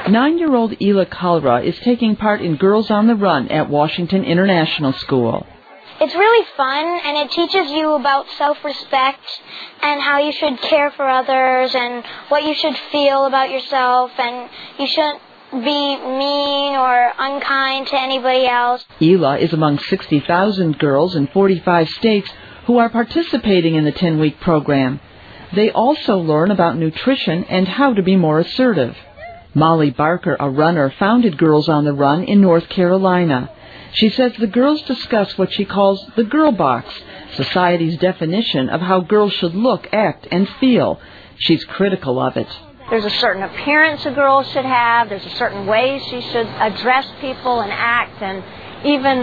9-year-old Ela Kalra is taking part in Girls on the Run at Washington International School. It's really fun, and it teaches you about self-respect and how you should care for others and what you should feel about yourself, and you shouldn't be mean or unkind to anybody else. Ela is among 60,000 girls in 45 states who are participating in the 10-week program. They also learn about nutrition and how to be more assertive. Molly Barker, a runner, founded Girls on the Run in North Carolina. She says the girls discuss what she calls the girl box, society's definition of how girls should look, act, and feel. She's critical of it. There's a certain appearance a girl should have. There's a certain way she should address people and act. And even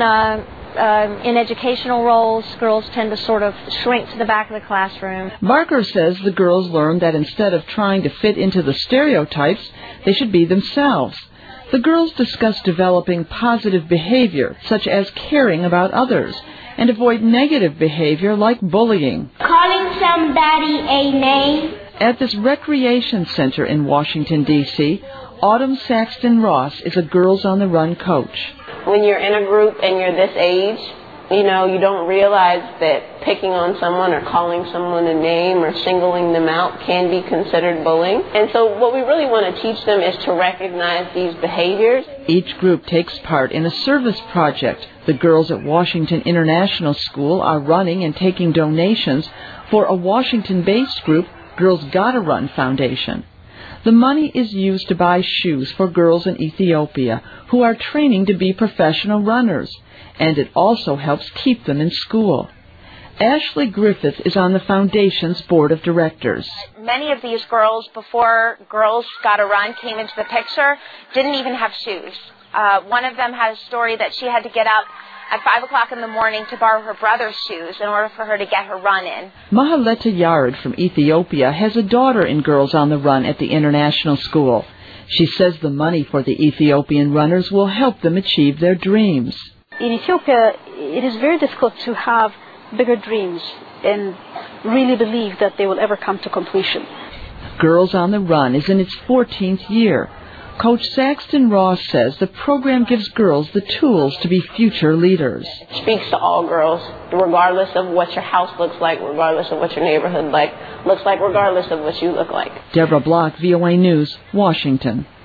in educational roles, girls tend to sort of shrink to the back of the classroom. Barker says the girls learn that instead of trying to fit into the stereotypes, they should be themselves. The girls discuss developing positive behavior, such as caring about others, and avoid negative behavior like bullying. Calling somebody a name. At this recreation center in Washington, D.C., Autumn Saxton Ross is a Girls on the Run coach. When you're in a group and you're this age, you don't realize that picking on someone or calling someone a name or singling them out can be considered bullying. And so what we really want to teach them is to recognize these behaviors. Each group takes part in a service project. The girls at Washington International School are running and taking donations for a Washington-based group, Girls Gotta Run Foundation. The money is used to buy shoes for girls in Ethiopia who are training to be professional runners, and it also helps keep them in school. Ashley Griffith is on the foundation's board of directors. Many of these girls, before Girls Gotta Run came into the picture, didn't even have shoes. One of them had a story that she had to get up at 5 o'clock in the morning to borrow her brother's shoes in order for her to get her run in. Mahaleta Yared from Ethiopia has a daughter in Girls on the Run at the International School. She says the money for the Ethiopian runners will help them achieve their dreams. In Ethiopia, it is very difficult to have bigger dreams and really believe that they will ever come to completion. Girls on the Run is in its 14th year. Coach Saxton Ross says the program gives girls the tools to be future leaders. It speaks to all girls, regardless of what your house looks like, regardless of what your neighborhood looks like, regardless of what you look like. Deborah Block, VOA News, Washington.